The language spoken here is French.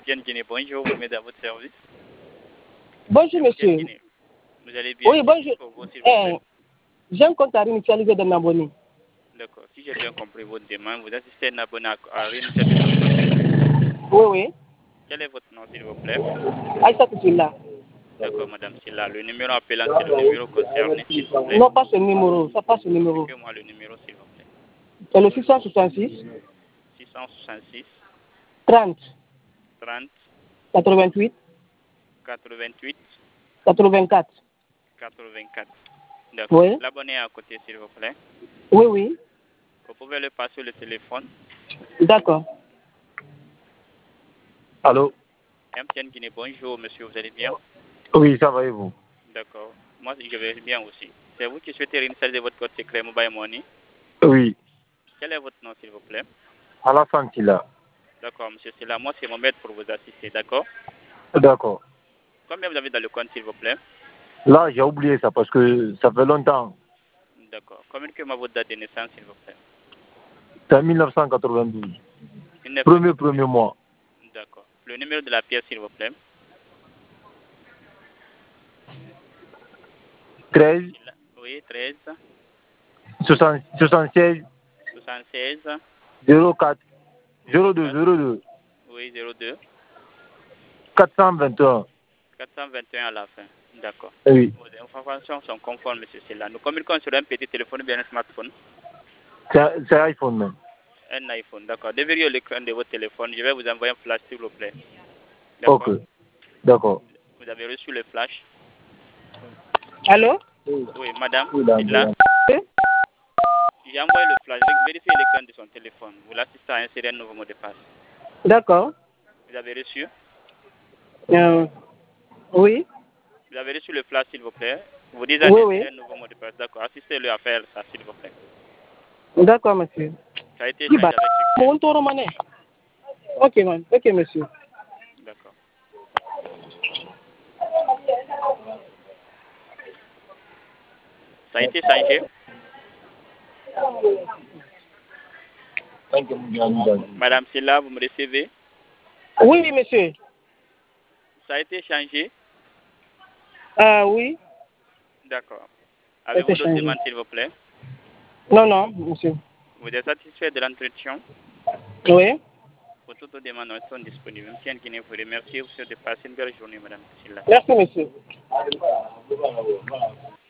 MTN Guinée, bonjour, vous mettez à votre service. Bonjour, MTN monsieur. Guinée, vous allez bien? Oui, bonjour. Pour vous, s'il vous plaît. J'ai un compte à réinitialiser d'un abonné. D'accord. Si j'ai bien compris votre demande, vous assistez à un abonné à réinitialiser son compte. Oui, oui. Quel est votre nom, s'il vous plaît? Aïssa Toussoula. D'accord, madame Silla. Le numéro appelant, c'est le numéro concerné, s'il vous plaît. Non, pas ce numéro. Ça passe ce numéro. Expliquez-moi le numéro, s'il vous plaît. C'est le 666 666 30 30 88 88 84. 84. D'accord. Oui. L'abonné à côté, s'il vous plaît. Oui, oui. Vous pouvez le passer le téléphone. D'accord. Allô? MTN Guinée, bonjour, monsieur, vous allez bien? Oui, ça va et vous? D'accord. Moi, je vais bien aussi. C'est vous qui souhaitez réinstaller votre code secret Mobile Money. Oui. Quel est votre nom, s'il vous plaît? Alassane Silla. D'accord, monsieur Silla. Moi, c'est mon maître pour vous assister, d'accord? D'accord. Combien vous avez dans le compte, s'il vous plaît? Là, j'ai oublié ça parce que ça fait longtemps. D'accord. Communiquez-moi votre date de naissance, s'il vous plaît. C'est 1992. Premier mois. D'accord. Le numéro de la pièce, s'il vous plaît. 13 Oui, 13 76 76 04 02 oui, 02 421. 421 à la fin. D'accord. Oui. Vos informations sont conformes, monsieur Silla. Nous communiquons sur un petit téléphone ou bien un smartphone. C'est iPhone même. Un iPhone, d'accord. Déverrouillez l'écran de votre téléphone. Je vais vous envoyer un flash, s'il vous plaît. D'accord. Ok. D'accord. Vous avez reçu le flash? Allô? Oui, madame. Oui. Silla. J'ai envoyé le flash. Vérifiez l'écran de son téléphone. Vous l'assistez à insérer un nouveau mot de passe. D'accord. Vous avez reçu? Oui. Vous avez reçu le flash, s'il vous plaît. Vous dites Oui, d'insérer oui. un nouveau mot de passe. D'accord. Assistez-le à faire ça, s'il vous plaît. D'accord, monsieur. Ça a été changé avec succès. Bon, tour romané. Ok, man. Ok, monsieur. D'accord. Ça a été changé. Madame Silla, vous me recevez? Oui, oui, monsieur. Ça a été changé. Oui. D'accord. Ça a Avez-vous été d'autres changé. demandes, s'il vous plaît? Non, non, monsieur. Vous êtes satisfait de l'entretien? Oui. Pour toutes vos demandes, elles sont disponibles. M. Guinée vous remercie. Vous souhaite de passer une belle journée, madame Silla. Merci, monsieur.